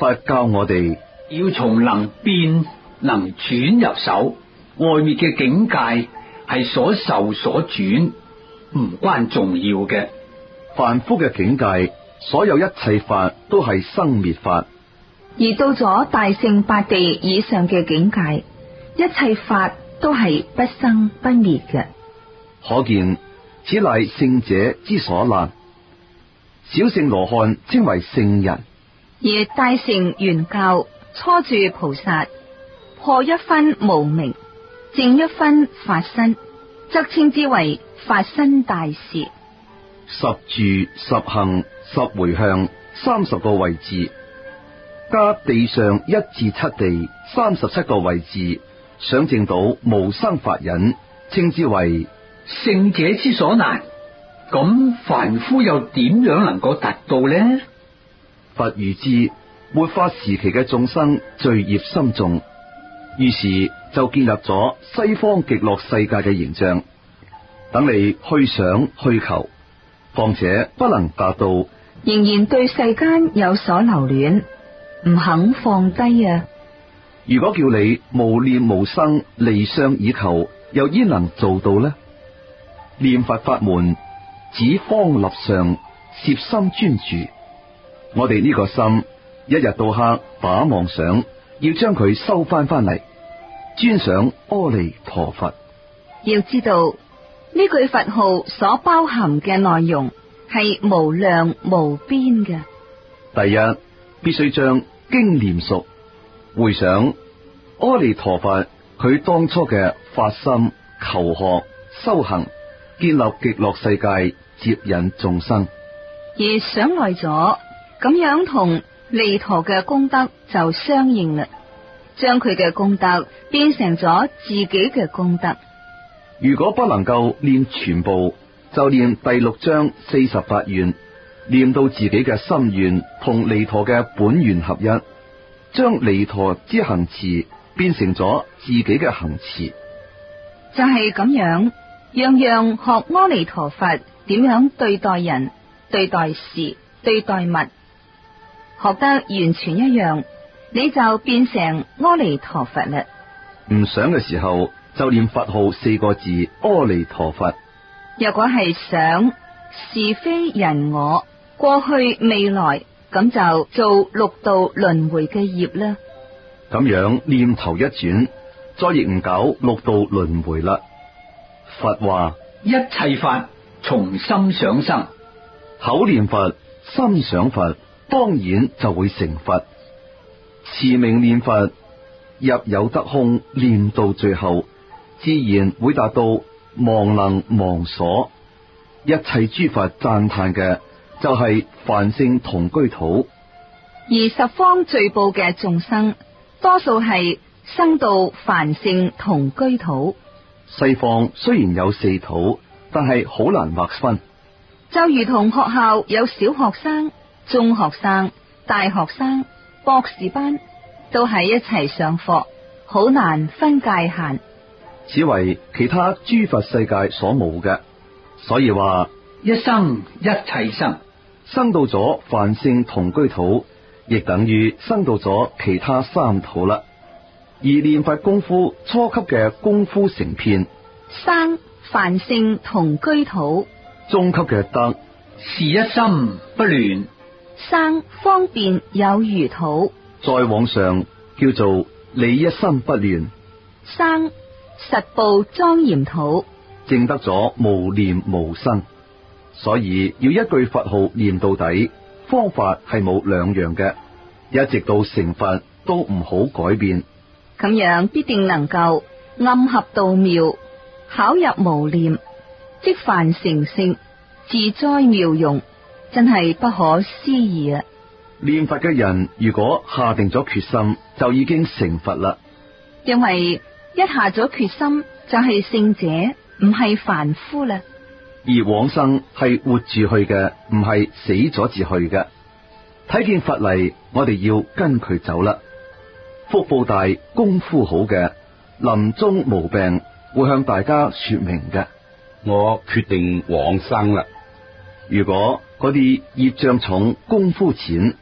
法教我哋要從能變能轉入手，外面嘅境界係所受所轉，唔關重要嘅。 凡夫嘅境界，所有一切法都係生滅法， 而到咗大聖八地以上嘅境界，一切法都係不生不滅嘅。 可見此乃聖者之所難。小聖羅漢稱為聖人， 而大乘圓教初住菩薩，破一分無明，正一分法身，則稱之為法身大士。 十住十行十回向30個位置，加地上1至7地37個位置，想證到無生法忍，稱之為聖者之所難。咁凡夫又點樣能夠達到呢？ 佛如知末法時期嘅眾生罪孽深重，於是就建立咗西方極樂世界嘅形象，等你去想去求，況且不能達到， 仍然對世間有所留戀，唔肯放低啊！ 如果叫你無念無生離相以求，又焉能做到呢？念佛法門只方立相，攝心專注。我哋呢個心一日到黑打妄想，要將佢收翻嚟，專想阿彌陀佛。 要知道呢句佛號所包含嘅內容係無量無邊嘅。 第一，必須將經念熟，回想阿彌陀佛佢當初嘅發心、求學、修行，建立極樂世界，接引眾生。 而想耐咗，咁樣同彌陀嘅功德就相應啦，將佢嘅功德變成咗自己嘅功德。 如果不能夠念全部，就念第6章48願，念到自己嘅心願同彌陀嘅本願合一，將彌陀之行持變成咗自己嘅行持。 就係咁樣，樣樣學阿彌陀佛點樣對待人、對待事、對待物，學得完全一樣，你就變成阿彌陀佛啦。 唔想嘅時候就念佛號4個字阿彌陀佛。 若果係想是非人我過去未來，咁就做6道輪迴嘅業啦。 咁樣念頭一轉，再亦唔搞6道輪迴啦。佛話一切法從心想生， 口念佛，心想佛，當然就會成佛。持名念佛，入有得空，念到最後，自然會達到忘能忘所。一切諸佛讚歎嘅就係梵性同居土， 而十方聚報嘅眾生，多數係生到梵性同居土。 西方雖然有4土，但係好難劃分。 就如同學校有小學生、中學生、大學生、博士班，都係一齊上課，好難分界限。 此為其他諸佛世界所冇嘅，所以話一生一切生， 生到咗梵性同居土，亦等於生到咗其他3土啦。而念佛功夫初級嘅功夫成片， 生梵性同居土； 中級嘅得是一心不亂， 生方便有餘土； 再往上叫做理一心不亂， 生實報莊嚴土， 證得咗無念無生。所以要一句佛號念到底，方法係冇兩樣嘅，一直到成佛都唔好改變。 咁樣必定能夠暗合道妙，巧入無念，即凡成聖，自在妙用，真係不可思議啊！ 念佛嘅人如果下定咗決心，就已經成佛啦。 因為一下咗決心就係聖者，唔係凡夫啦。 而往生係活住去嘅，唔係死咗至去嘅。睇見佛嚟，我哋要跟佢走啦。福報大、功夫好嘅，臨終無病，會向大家說明嘅。 我決定往生啦。 如果嗰啲業障重、功夫淺，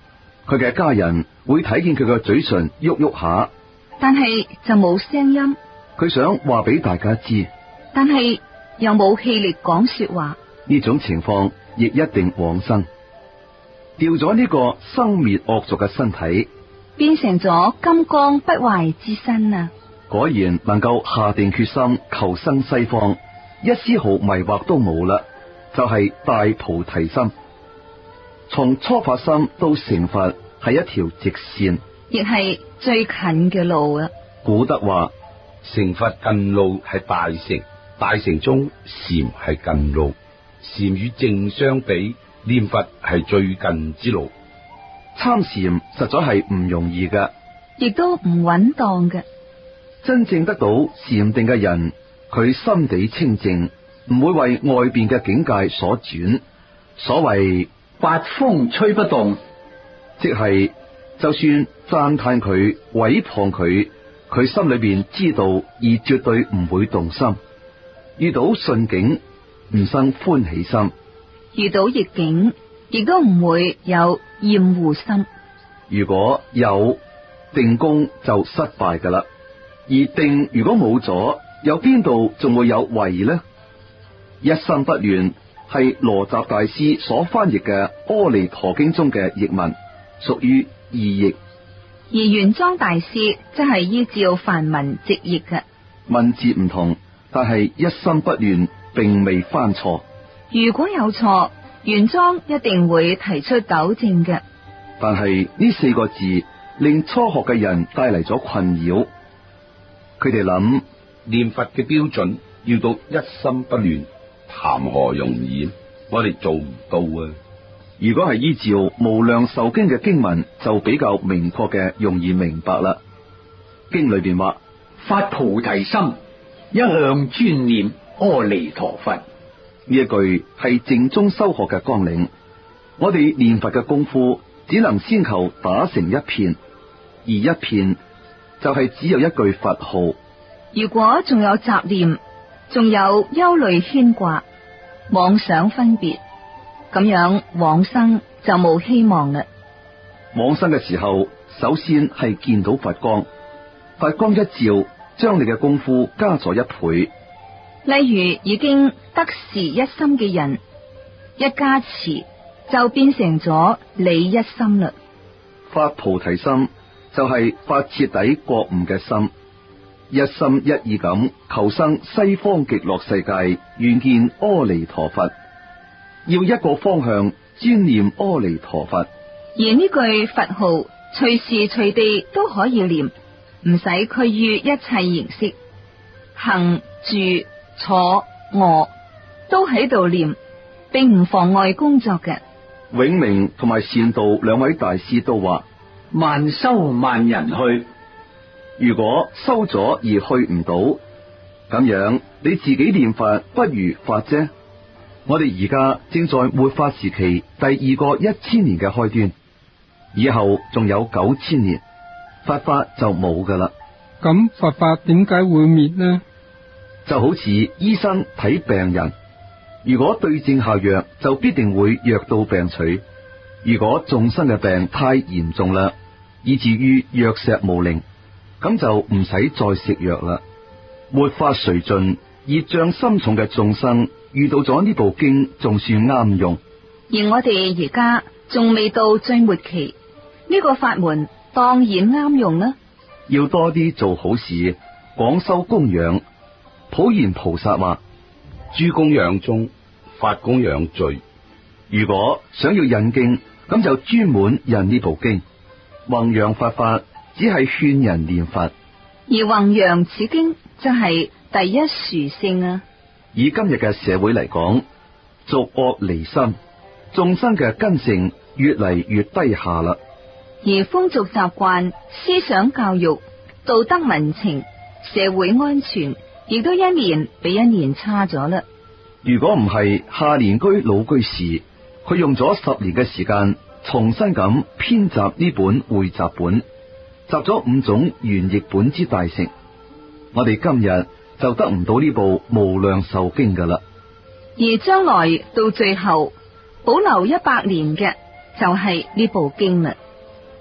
佢嘅家人會睇見佢嘅嘴唇喐喐下， 但係就冇聲音， 佢想話俾大家知， 但係又冇氣力講說話。 呢種情況亦一定往生，掉咗呢個生滅惡俗嘅身體， 變成咗金剛不壞之身啊！ 果然能夠下定決心求生西方，一絲毫迷惑都冇啦，就係大菩提心。從初發心到成佛係一條直線， 亦係最近嘅路啊！ 古德話： 成佛近路係大乘，大乘中禪係近路，禪與正相比，念佛係最近之路。 參禪實在係唔容易嘅， 亦都唔穩當嘅。 真正得到禪定嘅人，佢心地清淨，唔會為外邊嘅境界所轉。所謂八風吹不動， 即係就算讚嘆佢、毀謗佢，佢心裏邊知道而絕對唔會動心。遇到順境唔生歡喜心， 遇到逆境亦都唔會有厭惡心。 如果有定功就失敗噶啦，而定如果冇咗，有邊度仲會有為呢？一心不亂係羅什大師所翻譯嘅《阿彌陀經》中嘅譯文，屬於意譯。 而玄奘大師則係依照梵文直譯嘅， 文字唔同，但係一心不亂，並未翻錯。 如果有錯，玄奘一定會提出糾正嘅。 但係呢4個字令初學嘅人帶嚟咗困擾。佢哋諗， 念佛嘅標準要到一心不亂，談何容易？我哋做唔到啊！ 如果係依照無量壽經嘅經文，就比較明確嘅容易明白啦。經裏邊話： 發菩提心，一向專念阿彌陀佛。 呢一句係正宗修學嘅綱領。我哋念佛嘅功夫只能先求打成一片，而一片就係只有一句佛號。 如果仲有雜念，仲有憂慮牽掛、妄想分別，咁樣往生就冇希望啦。 往生嘅時候，首先係見到佛光，佛光一照，將你嘅功夫加咗1倍。 例如已經得事一心嘅人，一加持就變成咗你一心啦。 發菩提心就係發徹底覺悟嘅心，一心一意咁求生西方極樂世界，願見阿彌陀佛。要一個方向，專念阿彌陀佛。 而呢句佛號隨時隨地都可以念，唔使拘於一切形式，行住坐臥都喺度念，並唔妨礙工作嘅。 永明同埋善道兩位大師都話： 萬修萬人去。 如果修咗而去唔到，咁樣你自己念佛不如法啫。我哋而家正在末法時期第2個1000年嘅開端，以後仲有9000年，佛法就冇噶啦。 咁佛法點解會滅呢？ 就好似醫生睇病人，如果對症下藥，就必定會藥到病除。如果眾生嘅病太嚴重啦，以至於藥石無靈，咁就唔使再食藥啦。末法誰盡，業障深重嘅眾生遇到咗呢部經，仲算啱用。 而我哋而家仲未到最末期，呢個法門當然啱用啦。 要多啲做好事，廣修供養。普賢菩薩話： 諸供養中，法供養最。 如果想要引經，咁就專門引呢部經。弘揚佛法只係勸人念佛， 而弘揚此經就係第一殊勝啊！ 以今日嘅社會嚟講，俗惡離心，眾生嘅根性越嚟越低下啦。 而風俗習慣、思想教育、道德民情、社會安全，亦都一年比一年差咗啦。 如果唔係下年居老居士，佢用咗10年嘅時間，重新咁編集呢本匯集本，集咗5種原譯本之大成，我哋今日就得唔到呢部無量壽經噶啦。 而將來到最後保留100年嘅就係呢部經啦。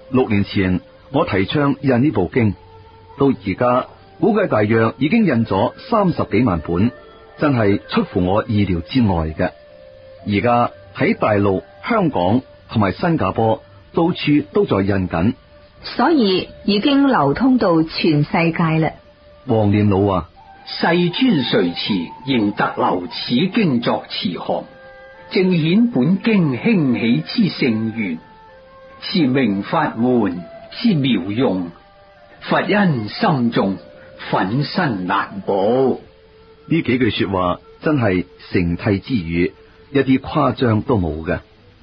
6年前我提倡印呢部經，到而家估計大約已經印咗30幾萬本，真係出乎我意料之外嘅。而家喺大陸、香港同埋新加坡到處都在印緊， 所以已經流通到全世界啦。 黃念老話： 世尊垂慈，仍特留此經作慈航，正顯本經興起之聖願，是明法門之妙用。佛因深重，粉身難保。 呢幾句說話真係誠諦之語，一啲誇張都冇嘅。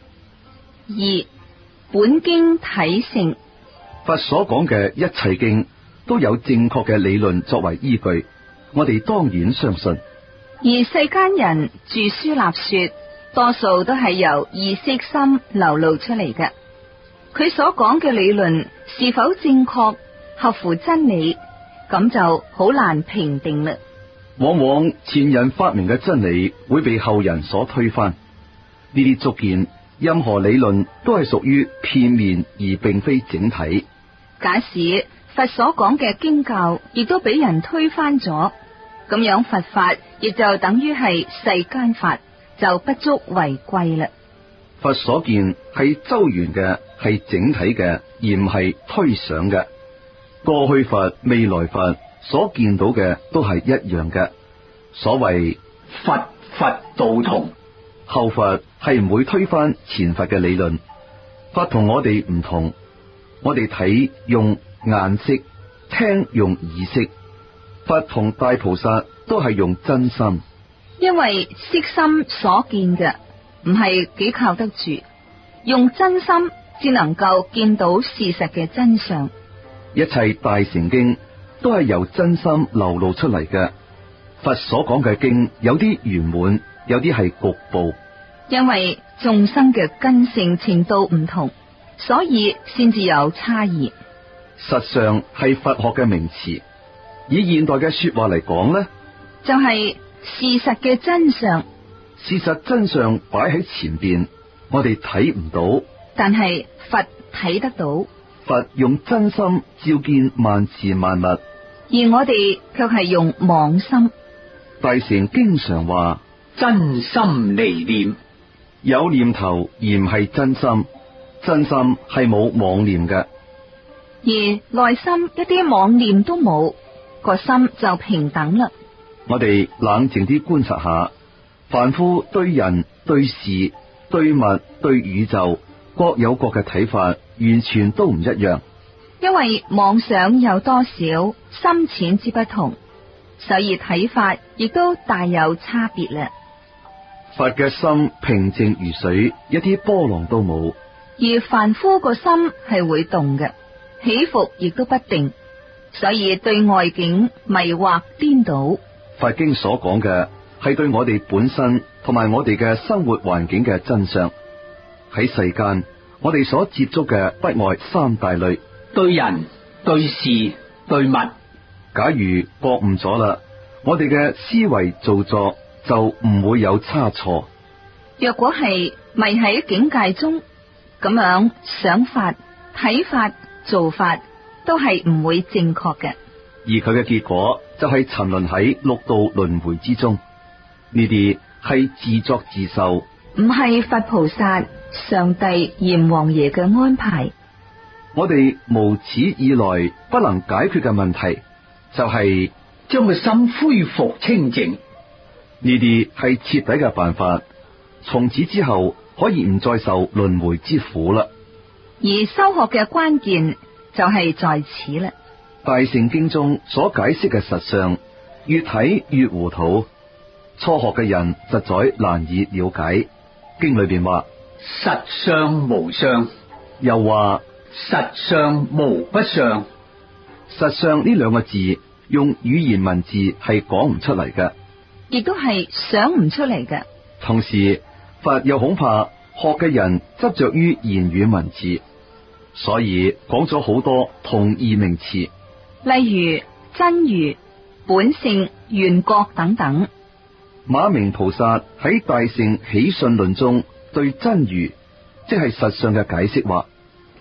2. 本經體性。 佛所講嘅一切經都有正確嘅理論作為依據，我哋當然相信。 而世間人著書立說，多數都係由意識心流露出嚟嘅。佢所講嘅理論是否正確、合乎真理，咁就好難評定啦。 往往前人發明嘅真理會被後人所推翻，呢啲足見任何理論都係屬於片面而並非整體。 假使佛所講嘅經教亦都俾人推翻咗，咁樣佛法亦就等於係世間法，就不足為貴啦。 佛所見係周圓嘅，係整體嘅，而唔係推想嘅。過去佛、未來佛所見到嘅都係一樣嘅。所謂佛道同， 後佛係唔會推翻前佛嘅理論。佛同我哋唔同，我哋睇用眼識，聽用耳識。佛同大菩薩都係用真心， 因為色心所見嘅唔係幾靠得住，用真心只能夠見到事實嘅真相。 一切大乘經都係由真心流露出嚟嘅。佛所講嘅經有啲圓滿，有啲係局部， 因為眾生嘅根性程度唔同，所以先至有差異。 實上係佛學嘅名詞，以現代嘅說話嚟講呢， 就係事實嘅真相。 事實真相擺喺前邊，我哋睇唔到， 但係佛睇得到。 佛用真心照見萬事萬物， 而我哋卻係用妄心。 大乘經常話真心離念， 有念頭而唔係真心，真心係冇妄念嘅。 而內心一啲妄念都冇，個心就平等啦。 我哋冷靜啲觀察下，凡夫對人、對事、對物、對宇宙各有各嘅睇法，完全都唔一樣。 因為妄想有多少，深淺之不同，所以睇法亦都大有差別啦。 佛嘅心平靜如水，一啲波浪都冇。 而凡夫個心係會動嘅，起伏亦都不定，所以對外境迷惑顛倒。 佛經所講嘅係對我哋本身同埋我哋嘅生活環境嘅真相。喺世間，我哋所接觸嘅不外三大類： 對人、對事、對物。 假如覺悟咗啦，我哋嘅思維造作就唔會有差錯。 若果係迷喺境界中，咁樣想法、睇法、做法都係唔會正確嘅， 而佢嘅結果就係沉淪喺六道輪迴之中。呢啲係自作自受， 唔係佛菩薩、上帝、閻王爺嘅安排。 我哋無始以來不能解決嘅問題，就係將個心恢復清淨。 呢啲係徹底嘅辦法，從此之後可以唔再受輪迴之苦啦。 而修學嘅關鍵就係在此啦。 大乘經中所解釋嘅實相，越睇越糊塗，初學嘅人實在難以了解。經裏邊話實相無相， 又話實相無不相。 實相呢兩個字用語言文字係講唔出嚟嘅， 亦都係想唔出嚟嘅。 同時佛又恐怕學嘅人執着於言語文字，所以講咗好多同義名詞， 例如真如、本性、緣覺等等。 馬明菩薩喺大乘起信論中對真如即係實相嘅解釋話：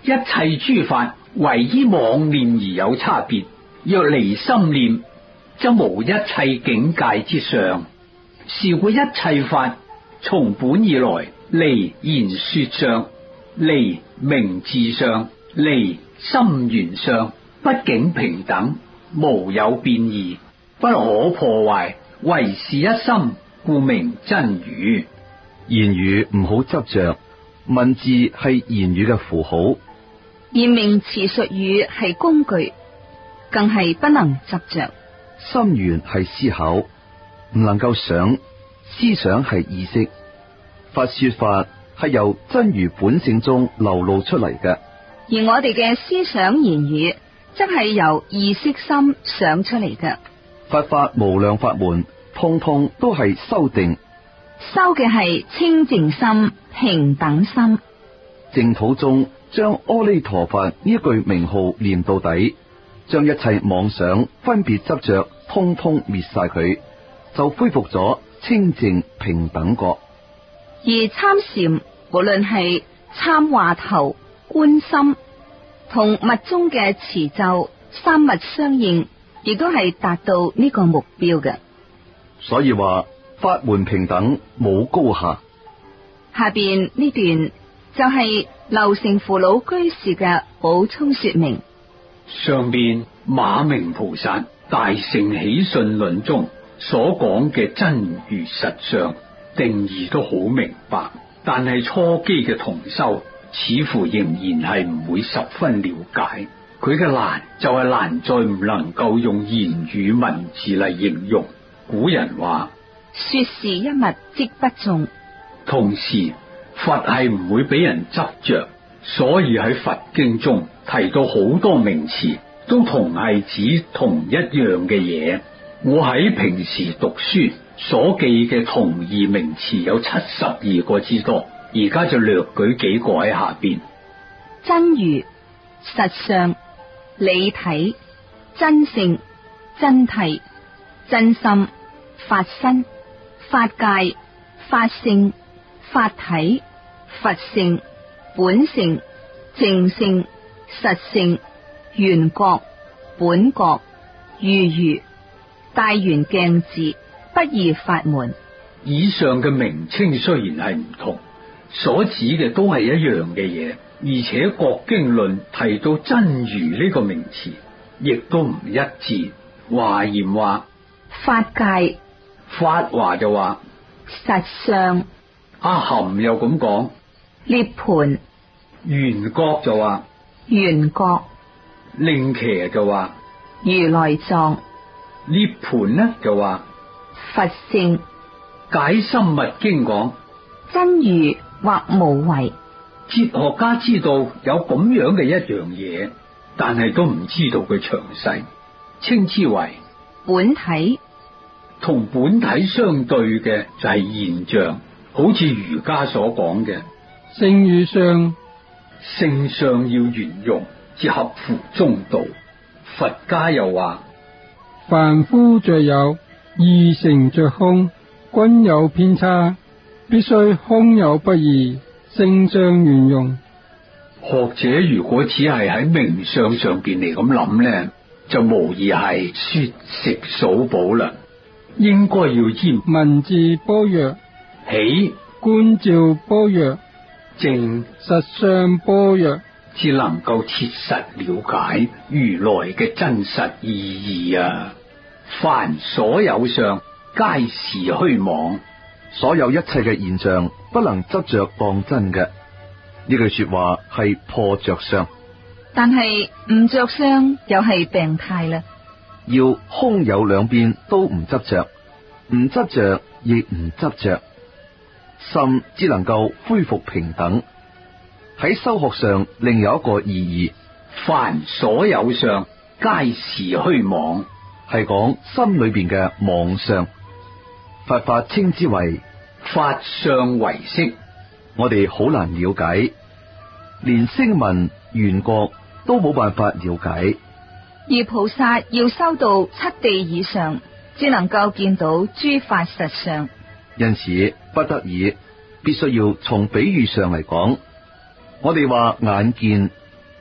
一切諸法唯依妄念而有差別，若離心念，則無一切境界之上。是故一切法從本以來，離言說上，離名字上，離心緣上，不竟平等，無有變異，不可破壞，唯是一心，故名真如。 言語唔好執着，文字係言語嘅符號， 而名詞術語係工具，更係不能執着。 心緣係思考，唔能夠想，思想係意識。佛說法係由真如本性中流露出嚟嘅， 而我哋嘅思想言語，則係由意識心想出嚟嘅。 佛法無量法門，通通都係修定， 修嘅係清淨心、平等心。 淨土中將阿彌陀佛呢句名號念到底，將一切妄想、分別執着通通滅晒佢，就恢復咗清淨平等覺。 而參禪無論係參話頭、觀心，同密宗嘅持咒三密相應，亦都係達到呢個目標嘅。 所以話法門平等，冇高下。 下邊呢段就係流成父老居士嘅補充說明。 上面馬明菩薩大乘喜訊論中所講嘅真如實相定義都好明白，但係初機嘅同修似乎仍然係唔會十分了解。佢嘅難就係難在唔能夠用言語文字嚟形容。古人話說是一物即不中， 同時佛係唔會俾人執着，所以喺佛經中提到好多名詞都同係指同一樣嘅嘢。我喺平時讀書所記嘅同義名詞有72個之多，而家就略舉幾個喺下邊。 真如、實相、理體、真性、真諦、真心、法身、法界、法性、法體、佛性、本性、淨性、實性、緣覺、本覺、如大圓鏡智、不二法門。 以上嘅名稱雖然係唔同，所指嘅都係一樣嘅嘢，而且各經論提到真如呢個名詞亦都唔一致。華嚴話法界， 法華就話實相， 阿含又咁講涅槃， 緣覺就話緣覺， 令騎就話如來藏， 涅槃呢就話佛性。 解深密經講真如或無為。 哲學家知道有咁樣嘅一樣嘢，但係都唔知道佢詳細，稱之為本體。 同本體相對嘅就係現象，好似儒家所講嘅性與相， 性相要圓融，至合乎中道。佛家又話凡夫着有，二乘着空，均有偏差，必須空有不二，性相圓融。 學者如果只係喺名相上邊嚟咁諗呢，就無疑係說食數寶啦。應該要依文字般若， 起觀照般若， 正實相般若， 至能夠切實了解如來嘅真實意義啊！凡所有相，皆是虛妄。 所有一切嘅現象不能執着當真嘅，呢句說話係破着相， 但係唔着相又係病態啦。 要空有兩邊都唔執着，唔執着亦唔執着，心只能夠恢復平等。喺修學上另有一個意義， 凡所有相，皆是虛妄， 係講心裏邊嘅妄相。佛法稱之為法相唯識， 我哋好難了解，連聲聞緣覺都冇辦法了解。 而菩薩要修到七地以上，只能夠見到諸法實相。 因此不得已必須要從比喻上嚟講。我哋話眼見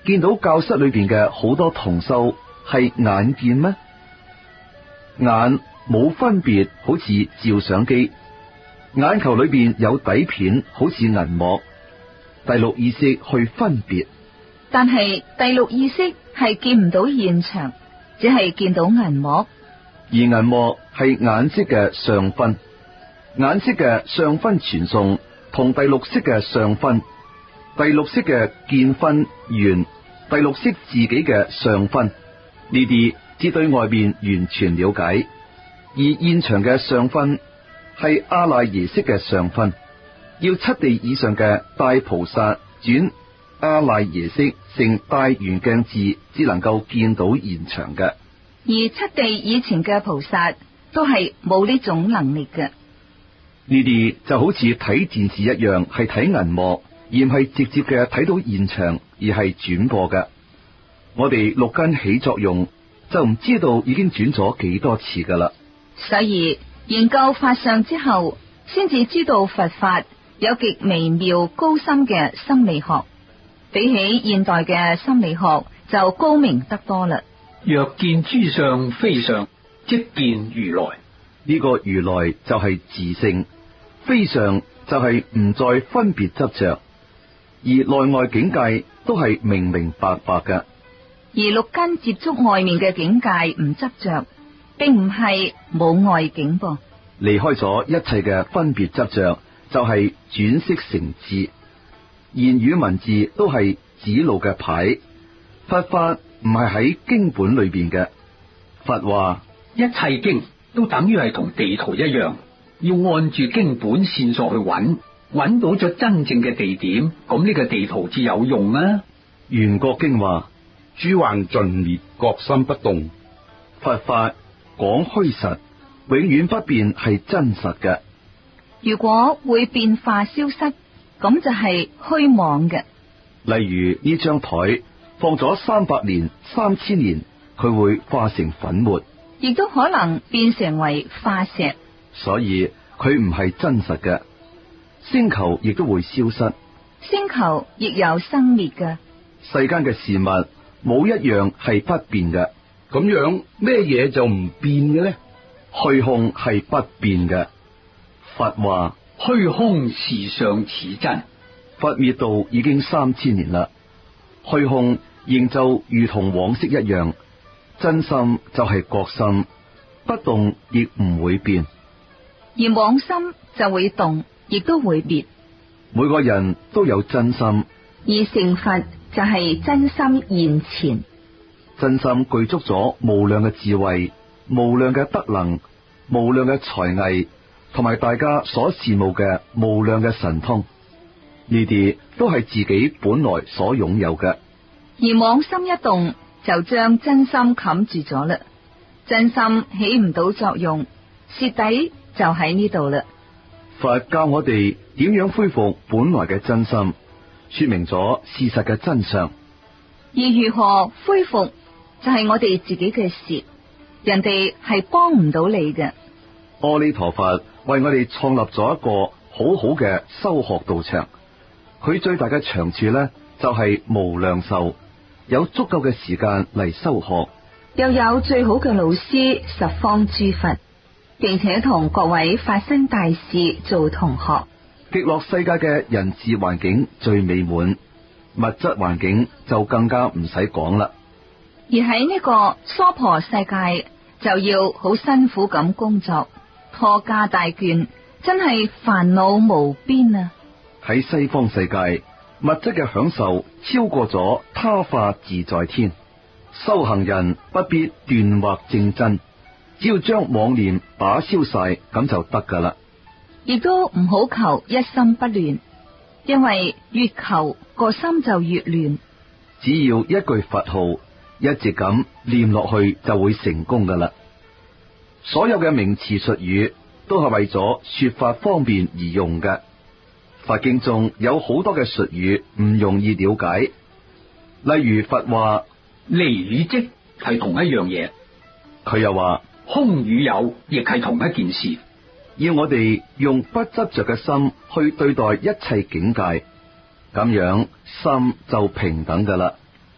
見到教室裏邊嘅好多同修係眼見咩？眼冇分別，好似照相機，眼球裏邊有底片，好似銀幕，第六意識去分別。 但係第六意識係見唔到現場，只係見到銀幕， 而銀幕係眼識嘅上分，眼識嘅上分傳送同第六識嘅上分，第六識嘅見分緣，第六識自己嘅上分，呢啲只對外邊完全了解，而現場嘅上分係阿賴耶識嘅上分，要七地以上嘅大菩薩轉阿賴耶識成大圓鏡智，只能夠見到現場嘅。 而七地以前嘅菩薩都係冇呢種能力嘅。 呢啲就好似睇電視一樣，係睇銀幕，而唔係直接嘅睇到現場，而係轉播嘅。我哋六根起作用，就唔知道已經轉咗幾多次噶啦。 所以研究法相之後，先至知道佛法有極微妙高深嘅心理學，比起現代嘅心理學就高明得多啦。 若見諸相非相，即見如來。 呢個如來就係自性，非相就係唔再分別執着，而內外境界都係明明白白嘅。 而六根接觸外面嘅境界唔執着，並唔係冇外境噃。 離開咗一切嘅分別執着，就係轉識成智。言語文字都係指路嘅牌，佛法唔係喺經本裏邊嘅。佛話一切經都等於係同地圖一樣，要按住經本線索去揾到咗真正嘅地點，咁呢個地圖至有用啊。 圓覺經話諸幻盡滅，覺心不動。 佛法講虛實，永遠不變係真實嘅。 如果會變化消失，咁就係虛妄嘅。 例如呢張台放咗300年、3000年，佢會化成粉末， 亦都可能變成為化石， 所以佢唔係真實嘅。星球亦都會消失， 星球亦有生滅嘅。 世間嘅事物冇一樣係不變嘅。 咁樣咩嘢就唔變嘅呢？ 虛空係不變嘅。佛話虛空是相似真。 佛滅度已經3000年啦，虛空仍就如同往昔一樣，真心就係覺心，不動亦唔會變。 而妄心就會動，亦都會滅。 每個人都有真心， 而成佛就係真心現前。 真心具足咗無量嘅智慧、無量嘅德能、無量嘅才藝，同埋大家所羨慕嘅無量嘅神通，呢啲都係自己本來所擁有嘅。 而妄心一動，就將真心冚住咗啦，真心起唔到作用，蝕底就喺呢度啦。 佛教我哋點樣恢復本來嘅真心，說明咗事實嘅真相。 而如何恢復，就係我哋自己嘅事，人哋係幫唔到你嘅。 阿彌陀佛為我哋創立咗一個好好嘅修學道場，佢最大嘅長處呢，就係無量壽，有足夠嘅時間嚟修學， 又有最好嘅老師十方諸佛，並且同各位法身大士做同學。 極樂世界嘅人事環境最美滿，物質環境就更加唔使講啦。 而喺呢個娑婆世界，就要好辛苦咁工作，拖家帶眷，真係煩惱無邊啊！ 喺西方世界，物質嘅享受超過咗他化自在天，修行人不必斷惑正真，只要將妄念打消晒，咁就得噶啦。 亦都唔好求一心不亂，因為越求個心就越亂。 只要一句佛號，一直咁念落去，就會成功噶啦。所有嘅名詞術語都係為咗說法方便而用嘅。佛經中有好多嘅術語唔容易了解，例如佛話離與即係同一樣嘢， 佢又話空與有亦係同一件事。 要我哋用不執着嘅心去對待一切境界，咁樣心就平等噶啦。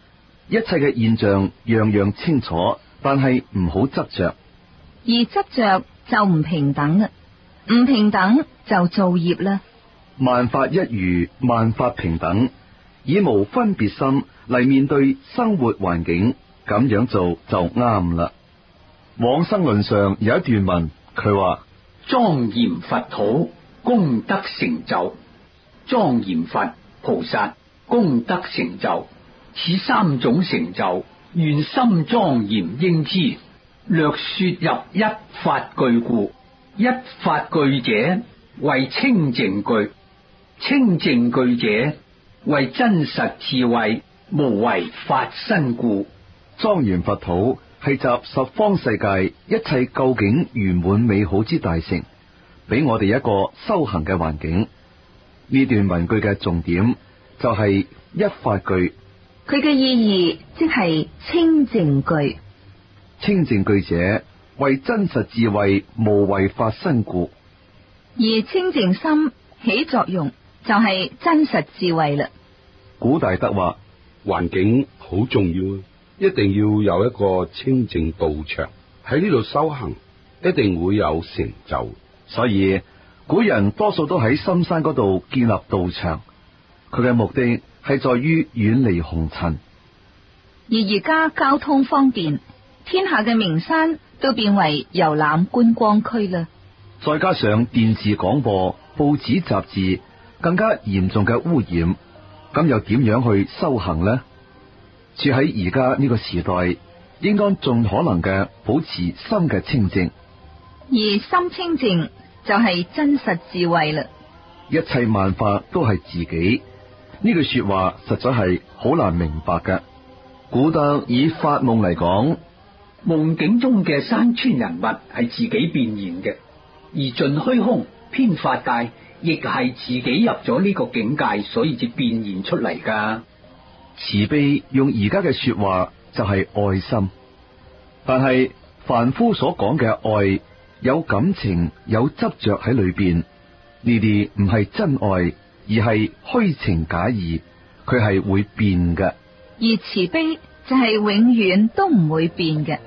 一切嘅現象樣樣清楚，但係唔好執着。 而執着就唔平等啦，唔平等就造業啦。 萬法一如，萬法平等，以無分別心嚟面對生活環境，咁樣做就啱啦。往生論上有一段文，佢話： 莊嚴佛土功德成就，莊嚴佛菩薩功德成就，此三種成就，願心莊嚴應知。略說入一法句故，一法句者為清淨句，清淨句者為真實智慧，無為法身故。 莊嚴佛土係集十方世界一切究竟圓滿美好之大成，俾我哋一個修行嘅環境。呢段文句嘅重點就係一法句， 佢嘅意義即係清淨句。 清淨句者為真實智慧無為法身故， 而清淨心起作用就係真實智慧啦。 古大德話： 環境好重要，一定要有一個清淨道場，喺呢度修行，一定會有成就。 所以古人多數都喺深山嗰度建立道場，佢嘅目的係在於遠離紅塵。 而而家交通方便，天下嘅名山都變為遊覽觀光區啦。 再加上電視廣播、報紙雜誌更加嚴重嘅污染，咁又點樣去修行呢？處喺而家呢個時代，應該盡可能嘅保持心嘅清淨， 而心清淨就係真實智慧啦。 一切萬法都係自己，呢句說話實在係好難明白嘅。古德以發夢嚟講， 夢境中嘅山川人物係自己變現嘅，而盡虛空遍法界亦係自己入咗呢個境界，所以至變現出嚟噶。 慈悲用而家嘅說話就係愛心，但係凡夫所講嘅愛有感情有執着喺裏邊，呢啲唔係真愛，而係虛情假意，佢係會變嘅。 而慈悲就係永遠都唔會變嘅。